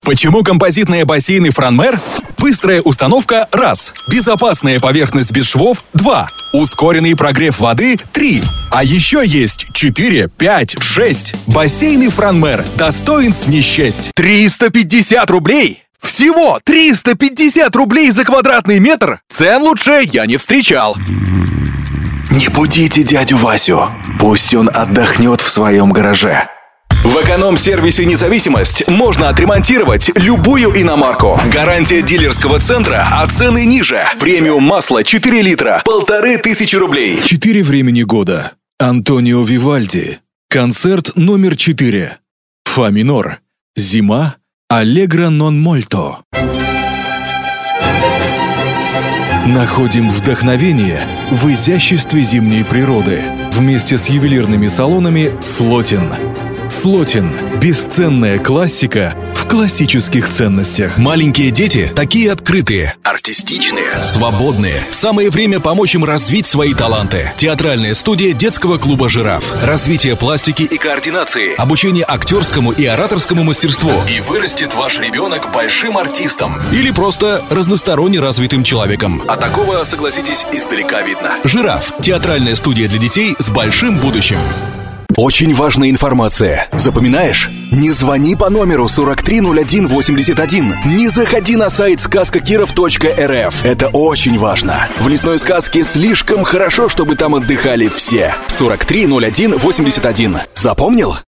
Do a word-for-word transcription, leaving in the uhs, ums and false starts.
Почему композитные бассейны Франмер? Быстрая установка – раз. Безопасная поверхность без швов – два. Ускоренный прогрев воды – три. А еще есть четыре, пять, шесть. Бассейны Франмер. Достоинств не счесть. триста пятьдесят рублей? Всего триста пятьдесят рублей за квадратный метр? Цен лучше я не встречал. Не будите дядю Васю. Пусть он отдохнет в своем гараже. В эконом-сервисе «Независимость» можно отремонтировать любую иномарку. Гарантия дилерского центра, а цены ниже. Премиум масло четыре литра, полторы тысячи рублей. Четыре времени года. Антонио Вивальди. Концерт номер четыре. Фа минор. Зима. Аллегро нон мольто. Находим вдохновение в изяществе зимней природы. Вместе с ювелирными салонами «Слотин». «Слотин» – бесценная классика в классических ценностях. Маленькие дети такие открытые, Артистичные. свободные. Самое время помочь им развить свои таланты. Театральная студия детского клуба «Жираф». Развитие пластики и координации. Обучение актерскому и ораторскому мастерству. И вырастет ваш ребенок большим артистом. Или просто разносторонне развитым человеком. А такого, согласитесь, издалека видно. «Жираф» – театральная студия для детей с большим будущим. Очень важная информация. Запоминаешь? Не звони по номеру сорок три ноль один восемьдесят один. Не заходи на сайт сказка киров точка эр эф. Это очень важно. В лесной сказке слишком хорошо, чтобы там отдыхали все. сорок три ноль один восемьдесят один. Запомнил?